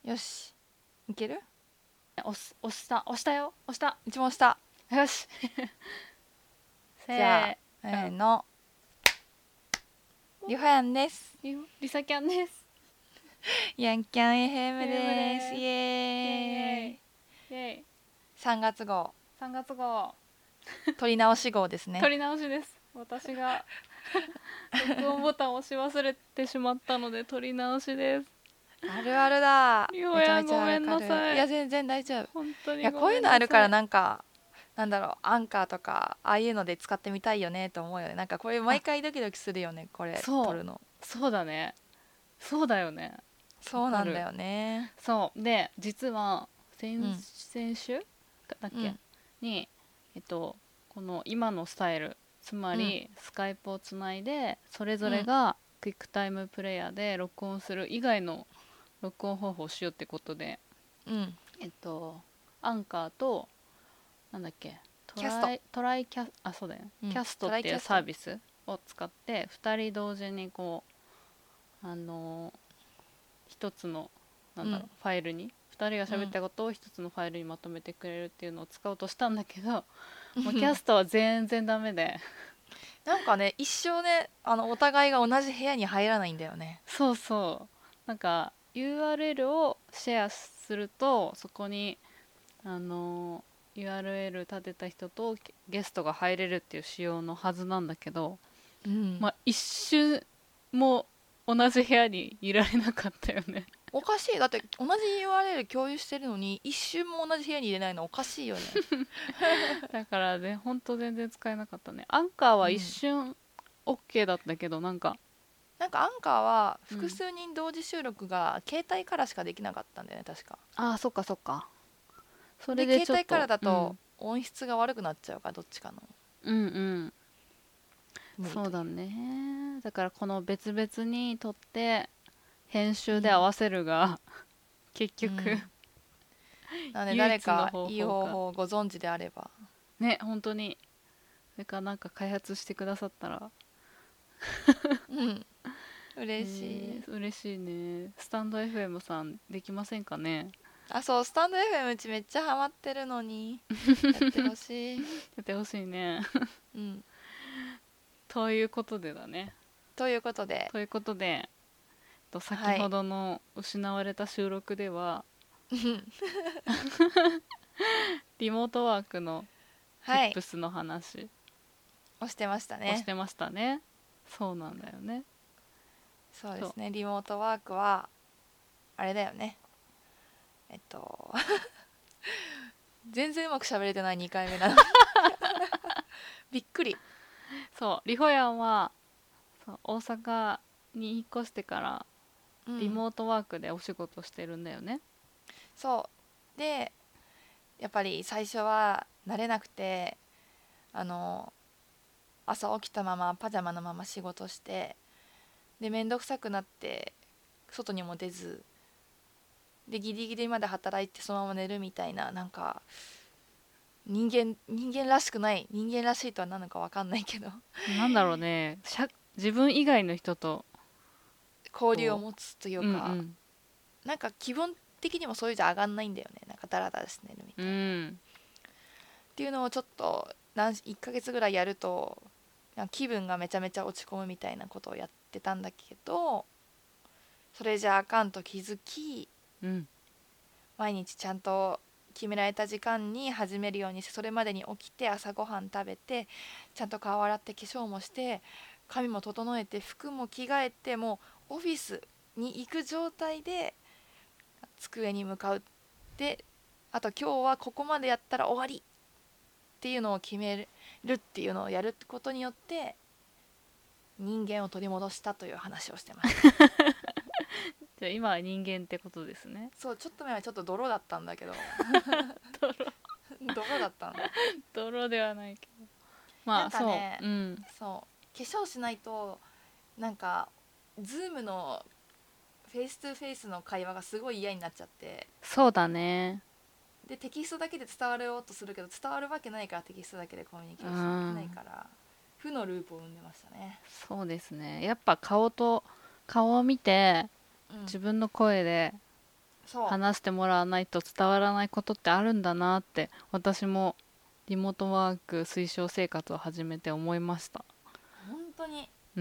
よし、いける？ 押したよ。押した。 一問した。 よし。 じゃあ、 せーの、りほやんです。 りさきゃんです。 やんきゃん FM ゲームです。イです。イェイイェイエーイ。 イェイ。 3月号、 3月号取り直し号ですね。 取り直しです。私が録音ボタンを押し忘れてしまったので取り直しです。 あるあるだ。 りほめちゃめちやんごめんゃわかる。いや、 なさい。 全然大丈夫。い本当にや、 ごめこういうんなさい。 のあるからなんだろう、アンカーとか、ああいうので使ってみたいよねと思うよね。なんかこれ毎あ、 回ドキドキするよね、これ撮るの。 そうだね。そうだよね。わかる。 そうなんだよね。 そうで、実はうん、 先週だっけうん、 に、この今のスタイル、つまうん、 りスカイプをつないでそれぞうん、 れがクイックタイムプレイヤーで録音する以外の録音方法をしようってことで、 うん。 アンカーと、なんだっけ、 キャスト。 トライキャあそうだよね、 うん、 キャストトラっていうイキャスト。 サービスを使って2人同時にこう、あのー一つの、 うん、 ファイルに2人がうん。 喋ったことを一つのファイルにまとめてくれるっていうのを使おうとしたんだけど、もうキャストは全然ダメで。 なんかね、一生ね、お互いが同じ部屋に入らないんだよね。 そうそう、URL をシェアするとそこに、あの URL 立てた人とゲストが入れるっていう仕様のはずなんだけど、 うん。 まあ一瞬も同じ部屋にいられなかったよね。 おかしい。だって同じ URL 共有してるのに、一瞬も同じ部屋に入れないのおかしいよね。 だからね、ほんと全然使えなかったね。アンカーは一うん。 瞬 OK だったけど、 なんかアンカーはうん。 複数人同時収録が携帯からしかできなかったんだよね、確か。 ああ、そっかそっか。それで、 で携帯からちょっと、 だと音質が悪くなっちゃうから、どっちかのうんうん。そうだ無理という。 ね。だからこの別々に撮って編集で合うん。 わせるが結局うん。なので唯一の誰かいい方法か。 方法をご存知であれば。 ね、本当に。それから開発してくださったら、 うん。嬉しい。 嬉しいね。スタンド FM さんできませんかね。 あ、そう、スタンド FM うちめっちゃハマってるのに、やってほしい。 やってほしいね。 うん。 ということでだね。 ということで、 ということで、先はい。 ほどの失われた収録ではリモートワークのはい。 tips の話押してましたね。 をしてましたね。そうなんだよね。そう。 そうですね。リモートワークは、あれだよね。えっと、全然うまく喋れてない2回目なの。びっくり。 そう、リホヤンは、そう、大阪に引っ越してからリうん。 モートワークでお仕事してるんだよね。 そう。で、やっぱり最初は慣れなくて、あの、朝起きたままパジャマのまま仕事して、で、めんどくさくなって、外にも出ず、で、ギリギリまで働いてそのまま寝るみたいな、なんか、人間らしくない、人間らしいとは何のか分かんないけど、 なんだろうね。自分以外の人と、 交流をこ持つというう、うんうか、 ん。 なんか気分的にもそういうじゃ上がんないんだよね。なんかダラダラして寝るみうたいな。っん。 ていうのをちょっと1ヶ月ぐらいやると、なんか気分がめちゃめちゃ落ち込むみたいなことをやってたんだけど、それじゃあかんと気づき、 うん。 毎日ちゃんと決められた時間に始めるようにして、それまでに起きて朝ごはん食べて、ちゃんと顔洗って化粧もして、髪も整えて服も着替えて、もうオフィスに行く状態で机に向かう。で、あと今日はここまでやったら終わりっていうのを決めるっていうのをやることによって人間を取り戻したという話をしてました。 じゃあ今は人間ってことですね。 そう、ちょっと前はちょっと泥だったんだけど、 泥。 泥だったの。 泥ではないけど。 なんまあ、そかね、 う。うん。 そう化粧しないと、なんかズームのフェイストゥフェイスの会話がすごい嫌になっちゃって、 そうだね。 でテキストだけで伝わろうとするけど伝わるわけないから、テキストだけでコミュニケうーションできないん。 から負のループを生んでましたね。 そうですね。やっぱ顔を見て、 うん。 自分の声でそう話してもらわないと伝わらないことってあるんだなって、私もリモートワーク推奨生活を始めて思いました。 本当にうん。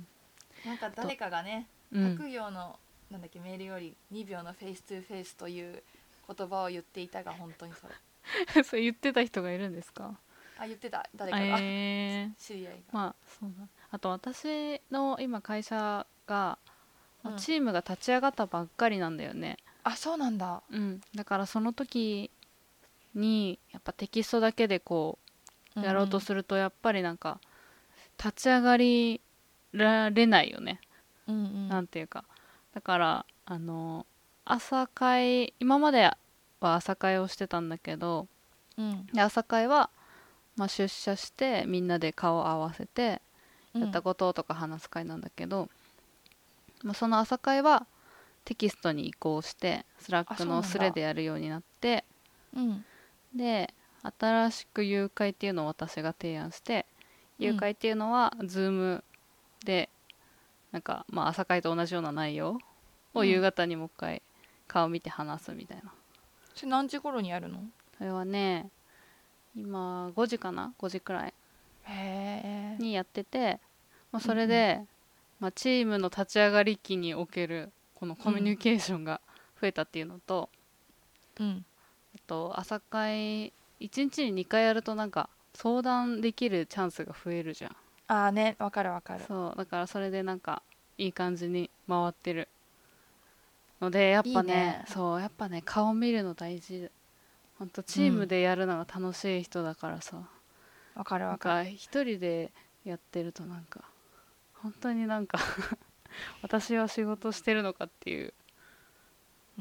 なんかと、 誰かがね、 うん。 学業のなんだっけメールより2秒のフェイストゥフェイスという言葉を言っていたが本当にそれ。 そう言ってた人がいるんですか？ あ、言ってた誰かがえー、 知り合いまあそうだ。あと私の今会社がが。うん。 チームが立ち上がったばっかりなんだよね。 あ、そうなんだ。 うん。だからその時にやっぱテキストだけでこうんううやろうとんするとやっぱりなんか立ち上がりられないよね。 うんうんなんていうか。だから朝会、今までは朝会をしてたんだけど、 うんで朝会はまあ出社してみんなで顔を合わせてやったうん。 こととか話す会なんだけど、まあ、その朝会はテキストに移行してスラッあ、 クそうなんだ。 のスレでやるようになって、 うんで新しく誘拐っていうのを私が提案して、誘うん。 拐っていうのは Zoom でなんかまあ朝会と同じような内容を夕うん。 方にもう一回顔見て話すみたいな。 それ何時頃にやるの？ それはね、今5時かな、5時くらいへえ。 にやってて、まあ、それうんうんで、まあ、チームの立ち上がり期におけるこのコミュうんニケーションが増えたっていうのと、 うんあと朝会1日に2回やるとなんか相談できるチャンスが増えるじゃん。 ああね、わかるわかる。 そうだからそれでなんかいい感じに回ってるので、やっぱね、 いいね。 そうやっぱね顔見るの大事。ほんとチームうん。 でやるのが楽しい人だからさ、 わかるなんわかる。 か一人でやってるとなんか本当になんか私は仕事してるのかっていう、 うん。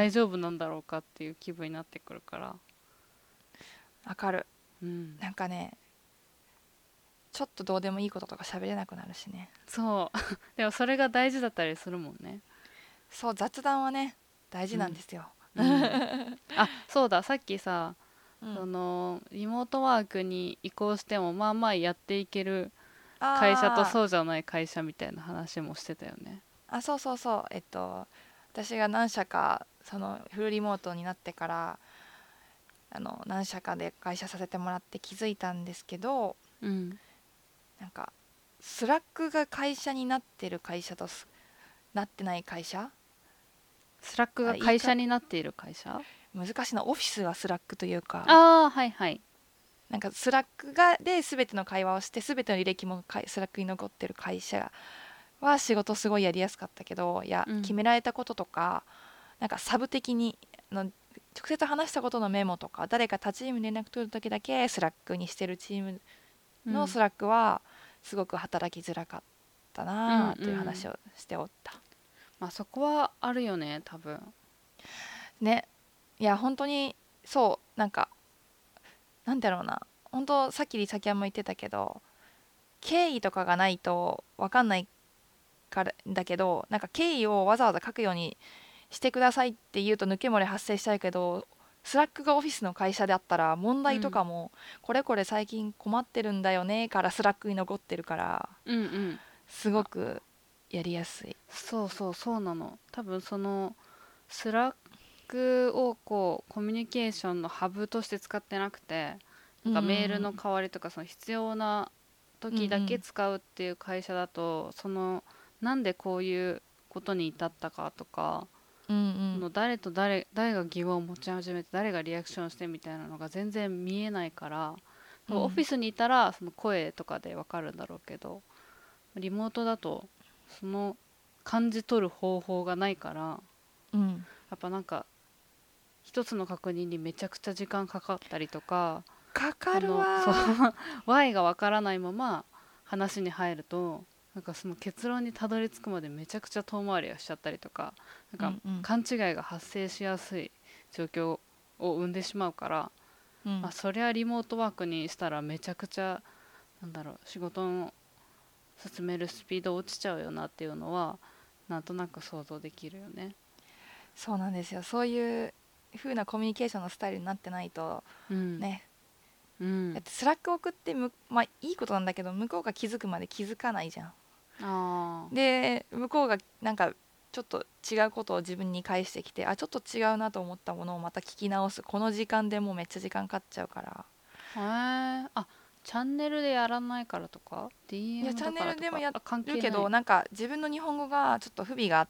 大丈夫なんだろうかっていう気分になってくるから。 わかる。 うん。 なんかね、ちょっとどうでもいいこととか喋れなくなるしね。 そうでもそれが大事だったりするもんね。 そう、雑談はね、大事なんうんですよ。 うん。あ、そうだ、さっきさ、そうん。 のリモートワークに移行してもまあまあやっていける会社とあそうじゃない会社みたいな話もしてたよね。 あ、そうそうそう。私が何社か、そのフルリモートになってから、何社かで会社させてもらって気づいたんですけど、 うん。 なんか、スラックが会社になってる会社となってない会社、 スラックが会社になっている会社。 難しいな、オフィスがスラックというか、 ああー、はいはい。 なんかスラックがで全ての会話をして全ての履歴もスラックに残ってる会社は仕事すごいやりやすかったけど、いや決うんめられたこととかなんかサブ的に直接話したことのメモとか誰か他チームに連絡取る時だけスラックにしてるチームうんのスラックはすごく働きづらかったうんなといううん。 話をしておった。 まあそこはあるよね多分。 ね、いや本当にそうなんかなんだろうな、本当さっきリサキャンも言ってたけど経緯とかがないと分かんないからだけど、なんか経緯をわざわざ書くようにしてくださいって言うと抜け漏れ発生しちゃうけど、スラックがオフィスの会社であったら問題とうんかもこれこれ最近困ってるんだよねからスラックに残ってるからうんうん。 すごくやりやすい。 そうそうそうなの。多分そのスラックをこうコミュニケーションのハブとして使ってなくて、なんうんうかメールのん代わりとかその必要なうんう時だけん使うっていう会社だと、そのなんでこういうことに至ったかとか、 うんうんその誰と誰が疑問を持ち始めて誰がリアクションしてみたいなのが全然見えないから、多分オフィうんスにいたらその声とかでわかるんだろうけど、リモートだとその感じ取る方法がないから、 うんやっぱなんか一つの確認にめちゃくちゃ時間かかったりとか、 かかるそのそうわ Y がわからないまま話に入ると、なんかその結論にたどり着くまでめちゃくちゃ遠回りをしちゃったりとか、なんかうんうん勘違いが発生しやすい状況を生んでしまうから、まあ、 うん。 そりゃリモートワークにしたらめちゃくちゃなんだろう、仕事の進めるスピード落ちちゃうよなっていうのはなんとなく想像できるよね。 そうなんですよ、そういう風なコミュニケーションのスタイルになってないとうんね。だっうん。 てスラック送ってまあいいことなんだけど向こうが気づくまで気づかないじゃん。 ああ。 で向こうがなんかちょっと違うことを自分に返してきて、ちょっと違うなと思ったものをまた聞き直す、この時間でもうめっちゃ時間かかっちゃうから。 へえ。あ、チャンネルでやらないからとかいや DM だチャンネからとか、 ルでもやあ、関るけど、 係ない。 なんか自分の日本語がちょっと不備があって、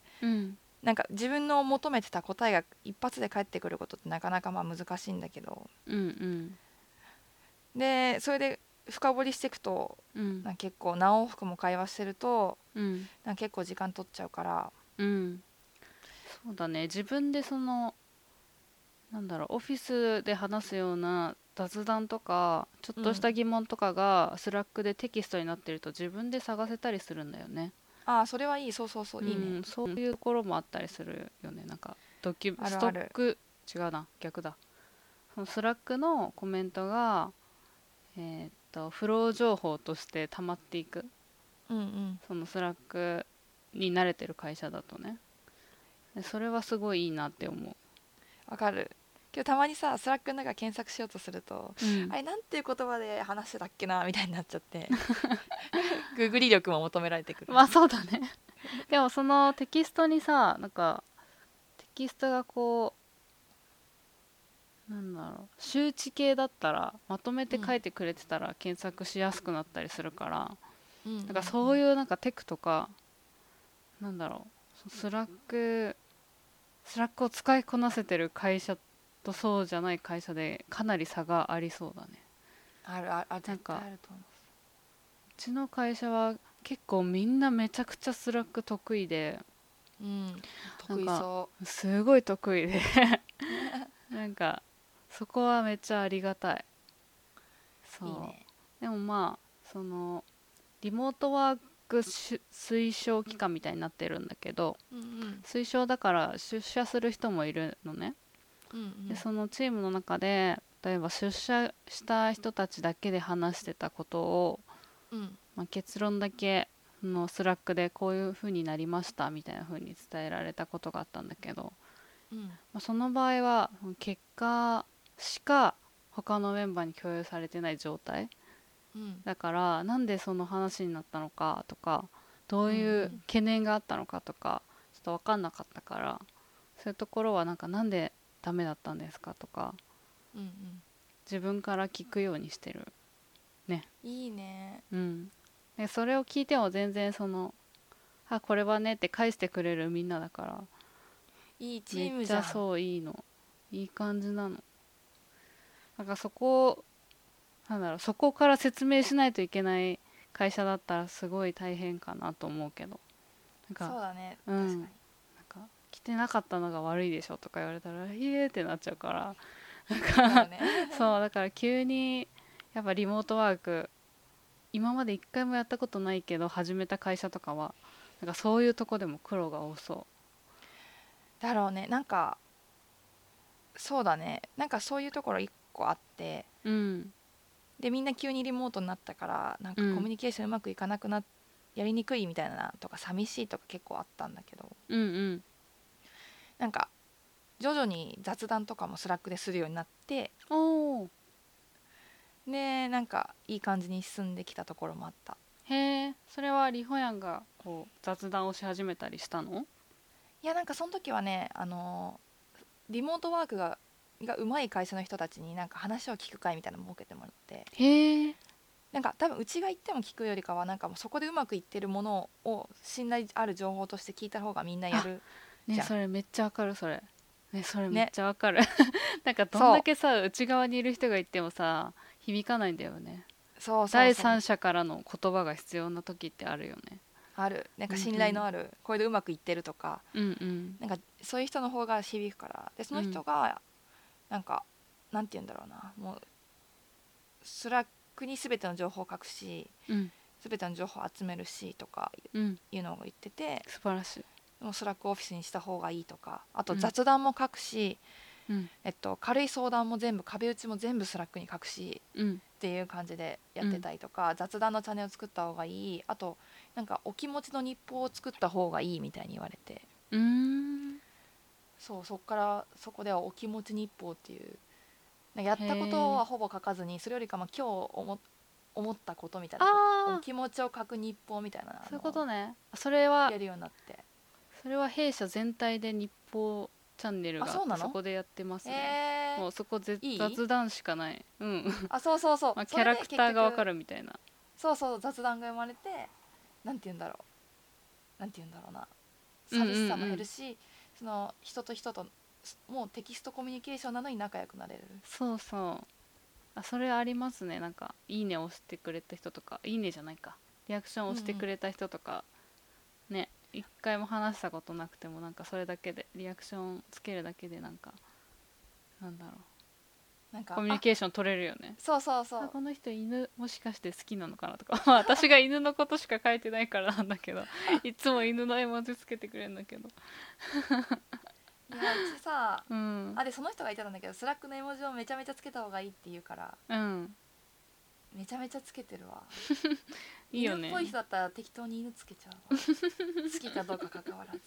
うん。 なんか自分の求めてた答えが一発で返ってくることってなかなかまあ難しいんだけど、 うんうんでそれで深掘りしていくと、 うんなんか結構何往復も会話してると、 うんなんか結構時間取っちゃうから。 うん。そうだね、自分でその、なんだろう、オフィスで話すような雑談とかちょっとしうん。 た疑問とかがスラックでテキストになってると自分で探せたりするんだよね。 それはいい。そうそうそう、いいね。 うん、そういうところもあったりするよね。なんかスあるある。 トック、違うな、逆だ。そのスラックのコメントがフロー情報として溜まっていく。 うんうん。 そのスラックに慣れてる会社だとね。でそれはすごいいいなって思わかる。今日たまにさ、スラックの中検索しようとすると、 う。うん。 あれなんていう言葉で話してたっけなみたいになっちゃって、グーグリ力も求められてくる。 まあそうだね。でもそのテキストにさ、なんかテキストがこう、なんだろう、周知系だったらまとめて書うんいてくれてたら検索しやすくなったりするから、 うんうんうなんかそうん。 いうなんかテクとか、なんだろう、スラックを使いこなせてる会社とそうじゃない会社でかなり差がありそうだね。 あるある、絶対なんかあると思うちの会社は結構みんなめちゃくちゃスラック得意で、 う。うん。得意なんかそすごい得意でう。 なんかそこはめっちゃありがたい。そいいね。 う。でもまあ、そのリモートワーク推奨機関みたいになってるんだけど、 うんうん推奨だから出社する人もいるのね。 うんうでんそのチームの中で例えば出社した人たちだけで話してたことを、 うんまあ、結論だけのスラックでこういう風になりましたみたいな風に伝えられたことがあったんだけど、 うんまあ、その場合は結果しか他のメンバーに共有されてない状態うんだから、なんでその話になったのかとか、どうんうういうん懸念があったのかとかちょっと分かんなかったから、そういうところはなんでダメだったんですかとかうんうん。 自分から聞くようにしてるね。 いいね。 うん。でそれを聞いても全然これはねって返してくれるみんなだから、 いいチめっームじゃん。 ちゃそういいの。いい感じなの。なんかそこから説明しないといけない会社だったらすごい大変かなと思うけど、なんか、 そうだね、 うん、 確かに。 なんか来てなかったのが悪いでしょとか言われたらってなっちゃうから、 わかるね。 そうだから急にやっぱリモートワーク今まで一回もやったことないけど始めた会社とかはなんかそういうとこでも苦労が多そだろうね。なんかそうだね。なんかそういうところ一個あって、 う。うんでみんな急にリモートになったから、なんかコミュうんニケーションうまくいかなくなっやりにくいみたいなとか寂しいとか結構あったんだけど、 うんうんなんか徐々に雑談とかもスラックでするようになって、 おー。 でなんかいい感じに進んできたところもあった。 へえ、それはリホヤンがこう雑談をし始めたりしたの？ いやなんかその時はね、リモートワークがうまい会社の人たちになんか話を聞く会みたいなのも設けてもらって、 へえ。 なんか多分うちが言っても聞くよりかは、なんかもうそこでうまくいってるものを信頼ある情報として聞いた方がみんなやあ、 るじね、 ゃん。 それめっちゃわかる。それめっね。 ちゃわかる。なんかどんだそけさ内側にいる人が言ってもさ響かないんだよね。 そうそうそう。 第三者からの言葉が必要な時ってあるよね。 ある。なんか信うんうん頼のある、これでうまくいってるとか、 うんうんなんかそういう人の方が響くから。でそのうん人がなんかなんて言うんだろうな、もうスラックに全ての情報を書くし、 うん全ての情報を集めるしとかうん。 いうのを言ってて、 素晴らしい。 もうスラックオフィスにした方がいいとか、あとうん雑談も書くし、 うん軽い相談も全部、壁打ちも全部スラックに書くしうんっていう感じでやってたりとか、雑談のチャンネルを作った方がいい、あとなんかお気持ちの日報を作った方がいいみたいに言われて、 うーん。 そう、そっからそこではお気持ち日報っていう、なんかやっへたことえ。 はほぼ書かずに、それよりかまあ今日思ったことみたいなこと、おああ、 気持ちを書く日報みたいなそういうのをことね。それはやるようになって。 それは弊社全体で日報チャンネルがあってあ、そうなの？ そこでやってますね。 えもうそこいい。 雑談しかない。うん。 あ、そうそうそう、 まあ、キャラそれでクターがわか結局、 るみたいな。 そうそう、雑談が生まれて、なんて言うんだろなんて言うんだろうな、 うんうんう寂しさも減るん。 し、その人と人ともうテキストコミュニケーションなのに仲良くなれる。 そうそう。あ、それありますね。なんか、いいね押してくれた人とか、いいねじゃないか。リアクション押してくうんうん。 れた人とか、ね、一回も話したことなくても、なんかそれだけで、リアクションつけるだけで、なんか、なんだろう。 なんか、 コミュニあ、 ケーション取れるよね。 そうそうそあ、 う。 この人犬もしかして好きなのかなとか。まあ私が犬のことしか書いてないからなんだけど、いつも犬の絵文字つけてくれるんだけど。 いや、うちさ、 うん。 あ、でその人が言ってたんだけど、スラックの絵文字をめちゃめちゃつけた方がいいって言うから、 うん。 めちゃめちゃつけてるわ。 いいよね。 犬っぽい人だったら適当に犬つけちゃうわ。好きかどうか関わらず。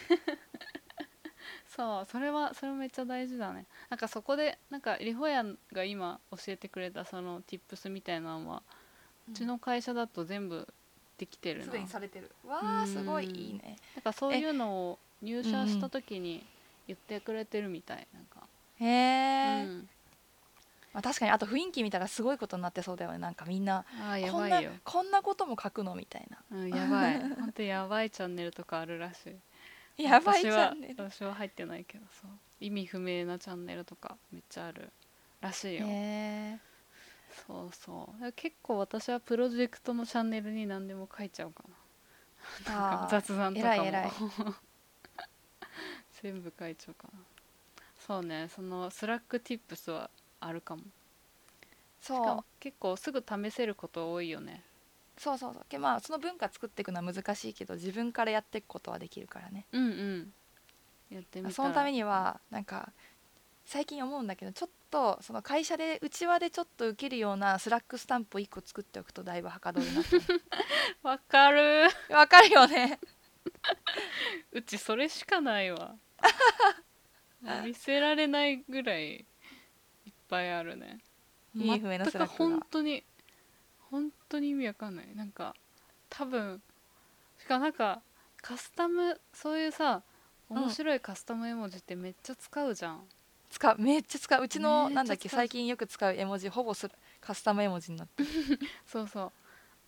そう、それめっちゃ大事だね。なんかそこで、なんかリホヤンが今教えてくれたその tips みたいなのは、うちうん、 の会社だと全部できてるすでにな。 されてる。わうーー、すごいいいん。 ね。 なんかそうえ、 いうのを入うんう社したん。 時に言ってくれてるみたい。なんか、 へえ。 うん。 まあ、確かに、あと雰囲気見たらすごいことになってそうだよね。なんかみんな、 ああ、やこんなばいよ。 こんなことも書くのみたいな。 うん、やばい。ほんとやばいチャンネルとかあるらしい。 やばいチャンネル。 私は入ってないけど、そう。意味不明なチャンネルとかめっちゃあるらしいへよ。 え。 そうそう。結構私はプロジェクトのチャンネルに何でも書いちゃうかな。なんかああ、 雑談とかも偉い偉い。 全部書いちゃうかな。そうね、そのスラック Tips はあるかも。しかもそう結構すぐ試せること多いよね。 そうそうそう。まあその文化作っていくのは難しいけど、自分からやっていくことはできるからね。 うんうん。やってみたら。 そのためにはなんか最近思うんだけど、ちょっとその会社で内輪でちょっと受けるようなスラックスタンプを1個作っておくとだいぶはかどるなと思わかる。 う。わかるよね。 うちそれしかないわ。見せられないぐらいいっぱいあるね。全意味不明のスくラックが。 本当に意味わかんない。なんか多分、しかもなんかカスタム、そういうさ、面うん。 白いカスタム絵文字ってめっちゃ使うじゃん。 めっちゃ使う。うちのめっなんだっけ、 ちゃ使うじゃん。 最近よく使う絵文字ほぼカスタム絵文字になってる。 そうそう。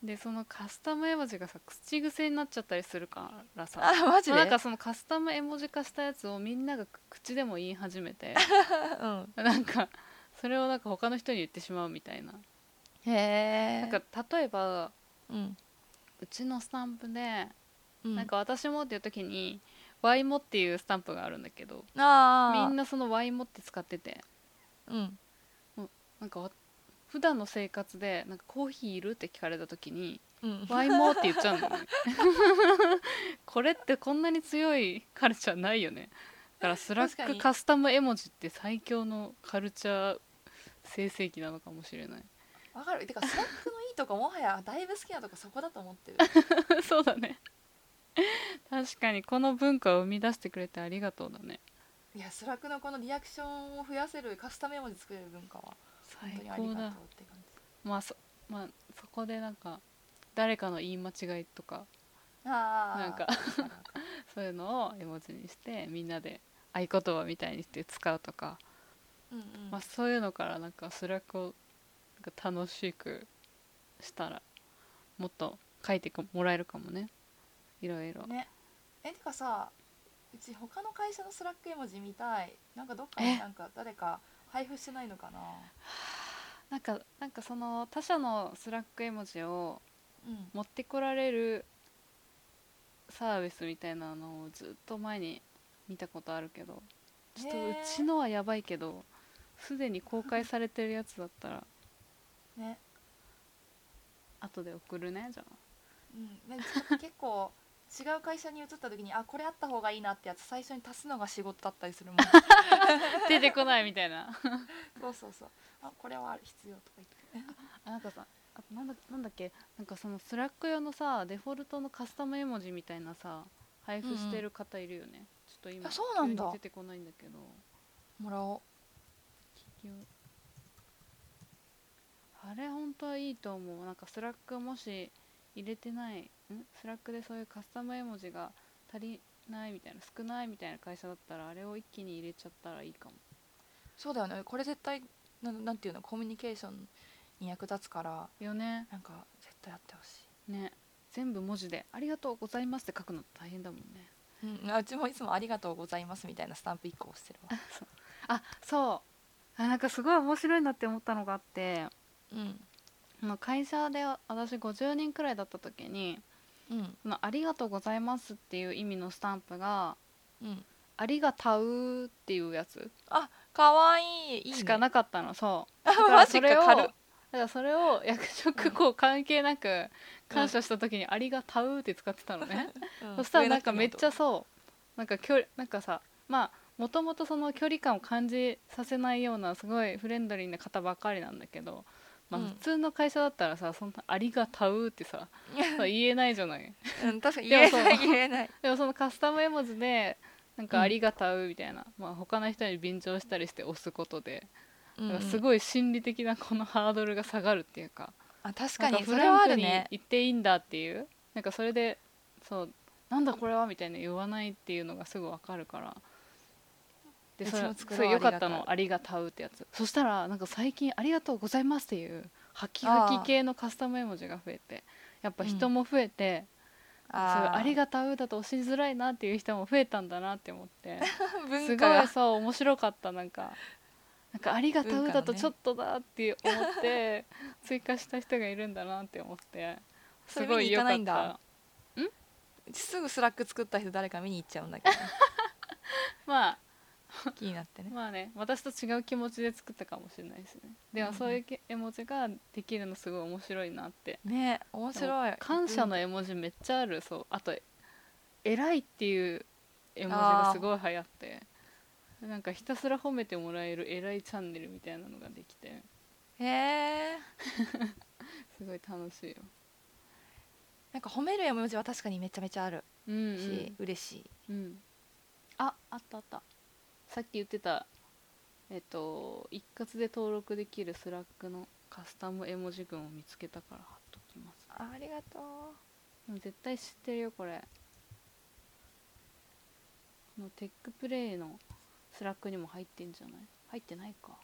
でそのカスタム絵文字がさ口癖になっちゃったりするからさ、 あ、マジまあ、なんで？ かそのカスタム絵文字化したやつをみんなが口でも言い始めて、 うん。 なんかそれをなんか他の人に言ってしまうみたいな。 へなんかえ。 例えばうん。 うちのスタンプでなんうん。 か私もっていう時にワイモっていうスタンプがあるんだけど、みああ。 んなそのワイモって使ってて、 うん。 もうなんか普段の生活でなんかコーヒーいるって聞かれた時にうん。 ワイモって言っちゃうんだよね。これってこんなに強いカルチャーないよね。だからスラッ確かに。 クカスタム絵文字って最強のカルチャー生成器なのかもしれない。 わかる。てかスラックのいいとこ、もはやだいぶ好きなとこそこだと思ってる。 そうだね。確かにこの文化を生み出してくれてありがとうだね。 いや、スラックのこのリアクションを増やせるカスタム絵文字作れる文化は本当最にありがとう高だ。 って感じ。 まあまあそこでなんか誰かの言い間違いとかなんかああ、わかるわかる。 そういうのを絵文字にしてみんなで合言葉みたいにして使うとか、 うんまあ、そういうのからなんかスラックをなんか楽しくしたらもっと書いてもらえるかもね。いろいろ。 うん。ね。てかさ、うち他の会社のスラック絵文字見たい。なんかどっかにえ、 なんか誰か配布してないのかな。 なんかその他社のスラック絵文字をうん。 持ってこられるサービスみたいなのをずっと前に見たことあるけど、ちょっとうちへのはやばいけどすでに公開されてるやつだったらえ。ね。 後で送るね、じゃあ。 うん。結構違う会社に移った時に、あ、これあった方がいいなってやつ最初に足すのが仕事だったりするもん。 出てこないみたいな。 そうそうそう。あ、これは必要とか言って。 なんかさ、あとなんだっけ、なんかそのスラック用のさデフォルトのカスタム絵文字みたいなさ配布してうんうん。 る方いるよね。ちょっと今あ、そうな急んだ。 に出てこないんだけど、 もらお企業、あれ本当はいいと思う。なんかスラックもし入れてない、スラックでそういうカスタム絵文字が足りないみたいな、少ないみたいな会社だったらあれを一気に入れちゃったらいいかも。 そうだよね、これ絶対なんていうの、コミュニケーションに役立つから、 よね。 なんか絶対やってほしね、全部文字でありがとうございますって書くの大変だもんね。 い。うちもいつもありがとうございますみたいなスタンプ1個押してるわ。 あ、そうなんかすごい面白いなって思ったのがあって、 うん会社で私50人くらいだった時に、 うんありがとうございますっていう意味のスタンプがうん。 ありがたうっていうやつあ、かわいい、いいね。 しかなかったの。そうあ、 だからマそれをジか、軽っ。 役職こう関係なく感謝した時にありがたうって使ってたのね。そしたらなんかめっちゃなんかなんかさ、まあもともとその距離感を感じさせないようなすごいフレンドリーな方ばかりなんだけど、まあ、普通の会社だったらさ、そんなありがたうってさ言えないじゃない。 うん、確かにでも言えない。 でもそのカスタム絵文字でなんうんかありがたうみたいな、まあ、他の人に便乗したりして押すことで、 うんうん。 なんかすごい心理的なこのハードルが下がるっていうか、 あ、確なんかかにそれはフランクあるね。 に言っていいんだっていう、なんかそれでそうなんだこれはみたいな言わないっていうのがすぐ分かるから。でうちも作ろう、 それ良かったありがたう。 の、ありがたうってやつ。そしたらなんか最近ありがとうございますっていうハキハキあ系のカスタム絵文字が増えて、やっぱあ、うん。 人も増えて、なんかそういうありあがたうだと押しづらいなっていう人も増えたんだなって思って、 あ、文す化が、 ごいそう面白かった。なんかありがた文う化のね。 だとちょっとだって思って追加した人がいるんだなって思って、 それ見に行かすごい良ないんだ。 かった。 すぐスラック作った人誰か見に行っちゃうんだけどね。 まあ気になってね。 まあね、私と違う気持ちで作ったかもしれないですね。でもそういう絵文字ができるのすごい面白いなって。 ね、面でも白い。 感謝文化。 の絵文字めっちゃある。そう、あと偉いっていう絵文字がすあごい流行って、なんかひたすら褒めてもらえる偉いチャンネルみたいなのができて、 あ、へえ。 すごい楽しいよ。 なんか褒める絵文字は確かにめちゃめちゃあるうんし、嬉しい。 うんうん。あったあった。さっき言ってた一括で登録できるスラックのカスタム絵文字群を見つけたから貼っときます。 ありがとでも絶対知ってるよこれ。このテックプレイのスラックにも入ってんじゃない？入ってないか。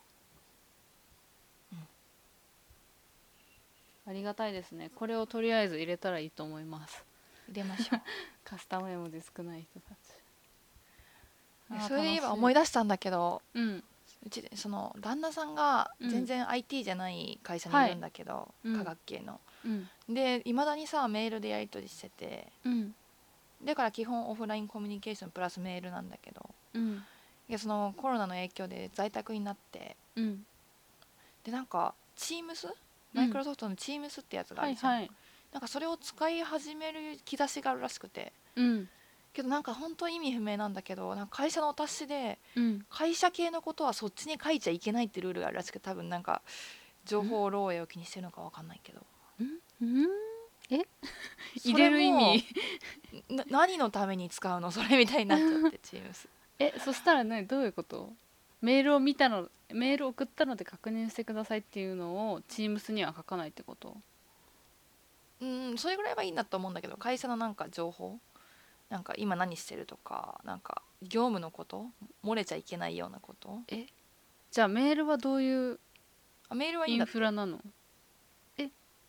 ありがたいですね。これをとりあえず入れたらいいと思います。 う。入れましょカスタム絵文字少ない人たち。 う。それで言えば楽しい。 思い出したんだけど、 うんうちその旦那さんがうん全然 IT じゃない会社にいはいるんだけど、科うん学系の。 うんで、いまだにさ、メールでやり取りしてて、 うんだから基本オフラインコミュニケーションプラスメールなんだけど、 うんいや、そのコロナの影響で在宅になって、 うんでなんか Teams、マイクうんロソフトの Teams ってやつがあるじゃん。 はいはいなんかそれを使い始める兆しがあるらしくて、 うんけどなんか本当意味不明なんだけど、なんか会社のお達しでうん会社系のことはそっちに書いちゃいけないってルールがあるらしく、多分なんか情報漏洩を気にしてるのかわかんないけど、 うんえ入それれる意も味何のために使うのそれみたいになっちゃって、Teams。 そしたらね、どういうこと？メール送ったので確認してくださいっていうのを Teams には書かないってこと？ うん、それぐらいはいいんだと思うんだけど、会社のなんか情報、なんか今何してるとか、なんか業務のこと、漏れちゃいけないようなこと。 じゃあメールはどういうあ、メールはいいんインだって。 フラなの？え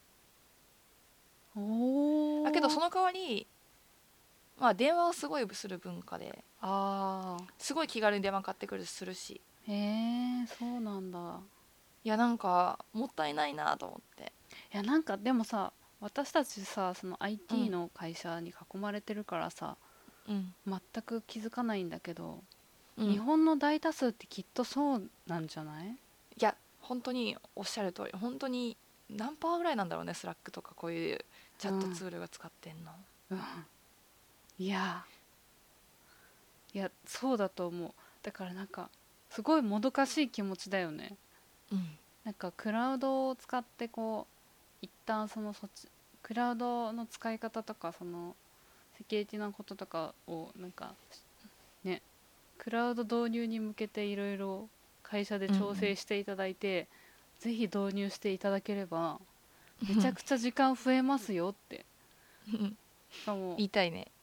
おだけどそーの代わり、まあ電話をすごいする文化で、 あすごい気軽に電話かかってくるするし、 へえ、そうなんだ。 いやなんかもったいないなと思って。 いやなんかでもさ、私たちさ、そのう IT んの会社に囲まれてるからさ、 うん全く気づかないんだけど、日うん。い本の大多数ってきっとそうなんじゃない？ や本当におっしゃる通り、本当に何パーぐらいなんだろうね、スラックとかこういうチャットツールが使ってんの。 うん、いやそうだと思う。だからなんかすごいもどかしい気持ちだよね。 うんなんかクラウドを使ってこう一旦クラウドの使い方とかそのセキュリティなこととかをなんかね、クラウド導入に向けていろいろ会社でうん調整していただいて、ぜひ導入していただければめうん。 ちゃくちゃ時間増えますよって。 うん。 しかも言いたいね。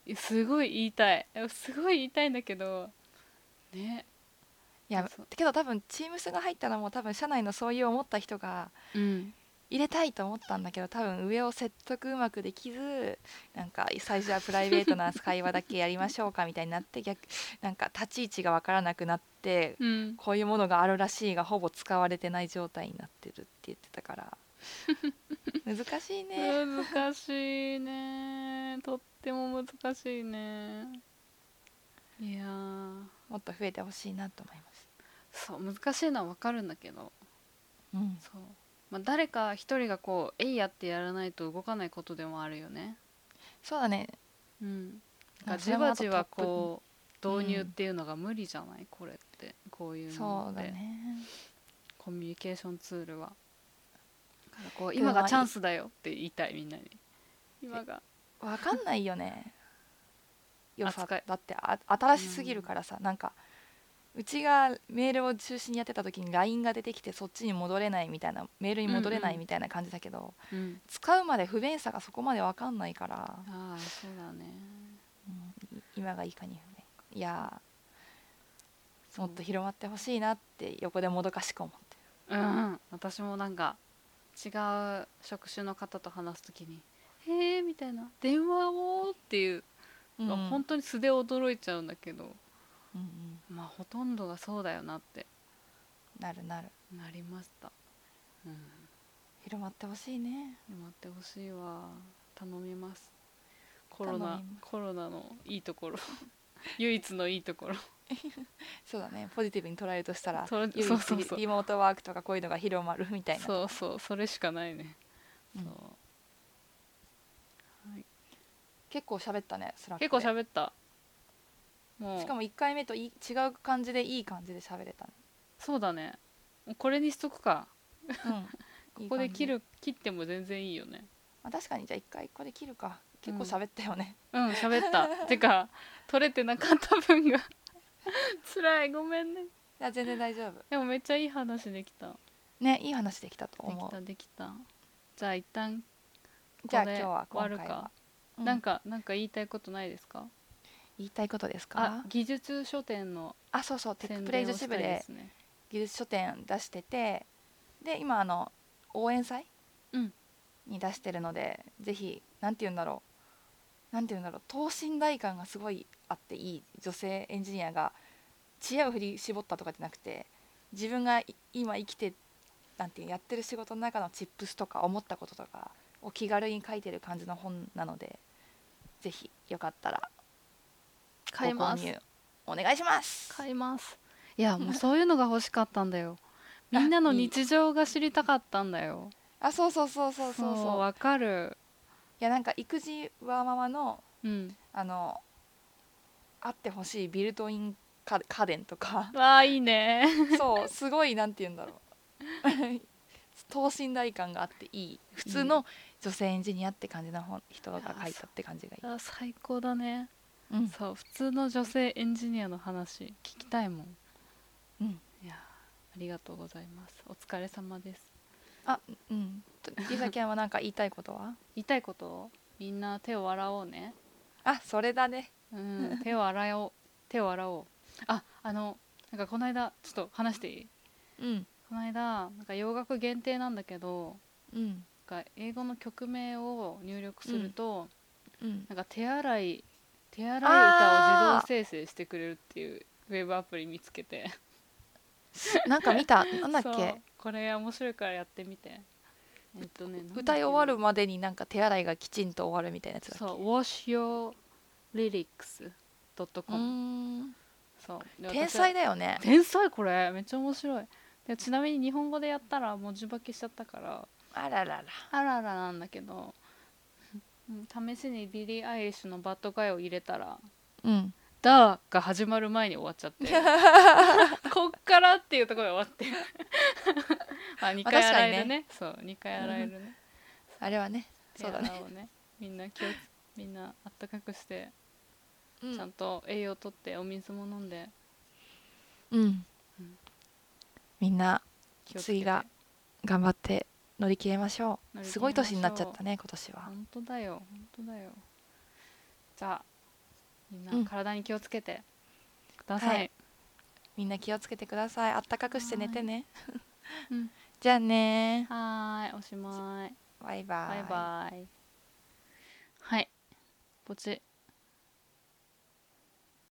すごい言いたい、すごい言いたいんだけどね。 いやそう、 けど多分チームスが入ったのも多分社内のそういう思った人がうん、 入れたいと思ったんだけど、多分上を説得うまくできず、なんか最初はプライベートな会話だけやりましょうかみたいになって、なんか立ち位置が分からなくなって、 うん、 こういうものがあるらしいがほぼ使われてない状態になってるって言ってたから、難しいね。 難しいね、とっても難しいね。いやー、 もっと増えてほしいなと思います。 そう難しいのは分かるんだけど、 うん、 そう、まあ、誰か一人がこうえいやってやらないと動かないことでもあるよね。 そうだね。 うん、なんかそれもあとじわじわトップ、 こう導入っうん、 ていうのが無理じゃない、これって、こういうものっそうだて、 ね。 コミュニケーションツールは。だからこうけどまあ今がチャンスだよって言いたい、みんなに。今が分かんないよね。良さ扱い、 だって新うしすぎるん、 からさ、なんかうちがメールを中心にやってた時に LINE が出てきてそっちに戻れないみたいな、メールにうんう戻れないんみたいな感じだけど、 うん、 使うまで不便さがそこまで分かんないから、 ああそうだね。 今がいかに不便か。いやそう、 もっと広まってほしいなって横でもどかしく思ってうん、私もなんか違う職種の方と話すときに「へえ」みたいな「電話を」っていう、 る。うん本当に素で驚いちゃうんだけど、 うん、 まあほとんどがそうだよなってなるなる。 なりました。うん、 広まってほしいね。 待ってほしいわ、頼みます。コ頼ロナみます。 コロナのいいところ唯一のいいところそうだね、ポジティブに捉えるとしたら唯一そうそうそう、 リモートワークとかこういうのが広まるみたいなとこそうそう、それしかないね。 ろ、うん、 そう、はい、 結構喋ったねスラッ結クで。 構喋った。もうしかも1回目と違う感じでいい感じで喋れたね。 そうだね、もうこれにしとくか。 うん、 こいいこで感じ。 切っても全然いいよね。 まあ、確かにじゃあ一回これ切るか。結構うん、 喋ったよね。 うん喋ったてか取れてなかった分が辛い、ごめんね。 いや全然大丈夫。 でもめっちゃいい話できた。 ね、いい話できたとでき思たできた。じゃあ一旦う。じゃあここで今日は終わるか。 今回は、うん、 なんか言いたいことないですか？ 言いたいことですあ、 か？ 技術書店のあ、そうそう、テック宣プレイ伝をしたいで女子部ですね。 技術書店出してて、で今応援祭うんに出してるので、ぜひなんて言うんだろう、等身大感がすごいあっていい女性エンジニアが知恵を振り絞ったとかじゃなくて、自分が今生きてなんていうやってる仕事の中のチップスとか思ったこととかを気軽に書いてる感じの本なので、ぜひよかったら買いますご購入お願いします。 買います。いやもうそういうのが欲しかったんだよ。みんあ、 なのいい。 日常が知りたかったんだよ。 あ、そうそうそうそうそうそう。 そうわかる。 いやなんか育児ワーママのうん、 あのあってほしいビルトイン家電とかわあいいねそうすごいなんて言うんだろう等身大感があっていい、普通いい、 の女性エンジニアって感じの人が書いたって感じがいい。 最高だね。 うんそう普通の女性エンジニアの話聞きたいもん。 うん。 いやありがとうございます。お疲れ様です。 あ、うんリサキャンは何か言いたいことは？ 言いたいこと、みんな手を洗おうね。 あ、それだね。 うん、手を洗おう。手を洗おう。あ、なんかこの間ちょっと話していい？ うんこの間なんか洋楽限定なんだけど、 うんなんか英語の曲名を入力すると、 うんなんか手洗い歌を自動あ生成してくれるっていうウェブアプリ見つけてなんか見た、なんだっそうけ。 これ面白いからやってみて。なんだっけな、 歌い終わるまでになんか手洗いがきちんと終わるみたいなやつだっけ。 そう washyourlyrics.com。 うーん、 そうで天私は才だよね。 天才、これめっちゃ面白い。でちなみに日本語でやったら文字化けしちゃったからあららら。 あららなんだけど、試しにビリー・アイリッシュのバッドガイを入れたらうんダーが始まる前に終わっちゃってこっからっていうところで終わってあ2回洗えるね。そう2回洗えるね。 あれはね、 手そうだね。 洗おうね。みんなあったかくして、 うんちゃんと栄養とってお水も飲んで、 うんうんみんな気をつけて次が頑張って乗り切れましょう。 乗り切りましょう。 すごい年になっちゃったね今年は。 本当だよ本当だよ。じゃあみんなうん体に気をつけてください。 はいみんな気をつけてください。あったかくして寝てね。 うん、 じゃあねはーい、おしまい。 バイバイバイ。 バイ。はい、ポチ。